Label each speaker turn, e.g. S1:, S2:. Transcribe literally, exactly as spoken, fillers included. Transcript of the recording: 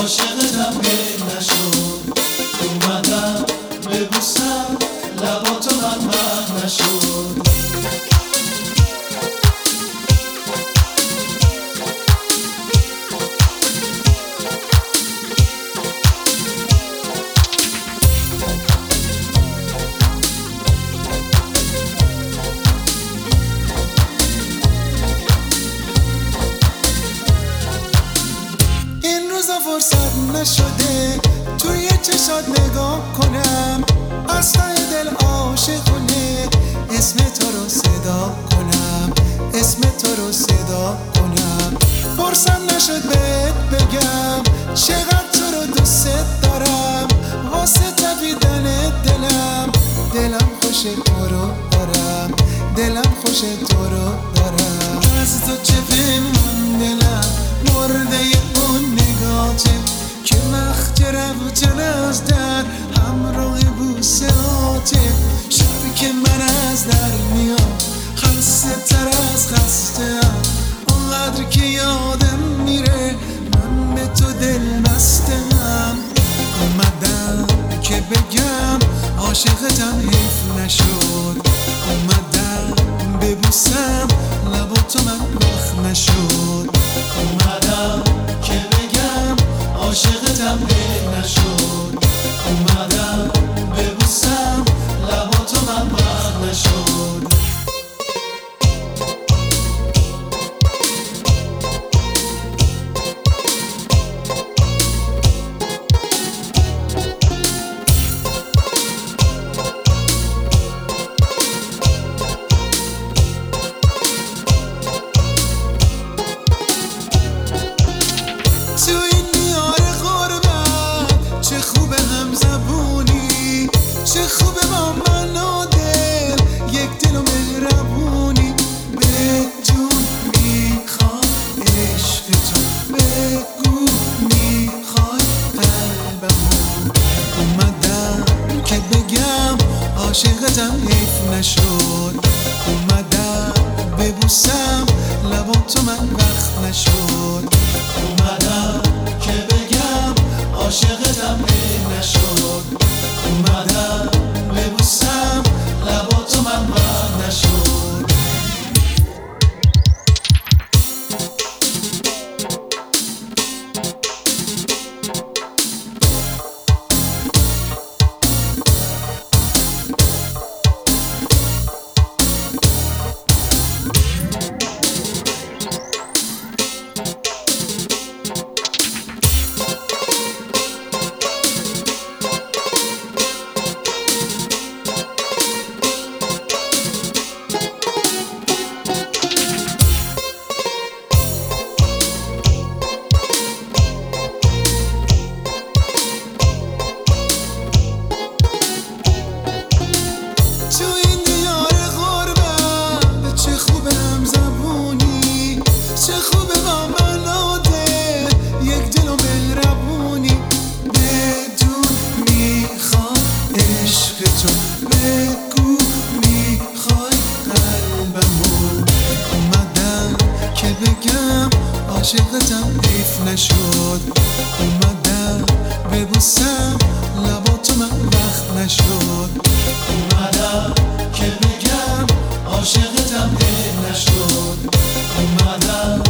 S1: عاشقتم غیر نشد. اومدم ببوسم لباتو من مح نشد.
S2: فرصت نشده توی چشات نگاه کنم، از ته دل عاشقونه اسم تو رو صدا کنم، اسم تو رو صدا کنم. فرصت نشد بهت بگم چقدر تو رو دوست دارم، واسه تپیدن دلم دلم خوش تو رو دارم، دلم خوش تو رو دارم. از تو چه پنهون دلم مرده اون نگاته که وقت رفتن از در همراه بوسه هاته. شبی که من از در میام خسته تر از خسته ام، اونقدر که یادم میره من به تو دل بستم. اومدم که بگم عاشقتم حیف نشد، اومدم ببوسم لباتو من وقت نشد.
S1: اومدم که بگم عاشقتم غیر نشد. اومدم ببوسم لباتو من وقت نشد.
S2: تو این دیار غربت چه خوبه هم زبونی، چه خوبه با من و دل یک دل و مهربونی. بدون میخوام عشق تو، بگو میخوای قلبمو. اومدم که بگم عاشقتم حیف نشد، اومدم ببوسم لباتو من وقت نشد.
S1: اومدم که بگم عاشقتم غیر نشد. اومدم ببوسم لباتو من وقت نشد.
S2: تو این دیار غربت چه خوبه هم زبونی، چه خوبه با من و دل یک دل و مهربونی. بدون میخوام عشق تو، بگو میخوای قلبمو. اومدم که بگم عاشقتم حیف نشد، اومدم ببوسم لباتو من وقت نشد.
S1: اومدم که بگم عاشقتم غیر نشد. اومدم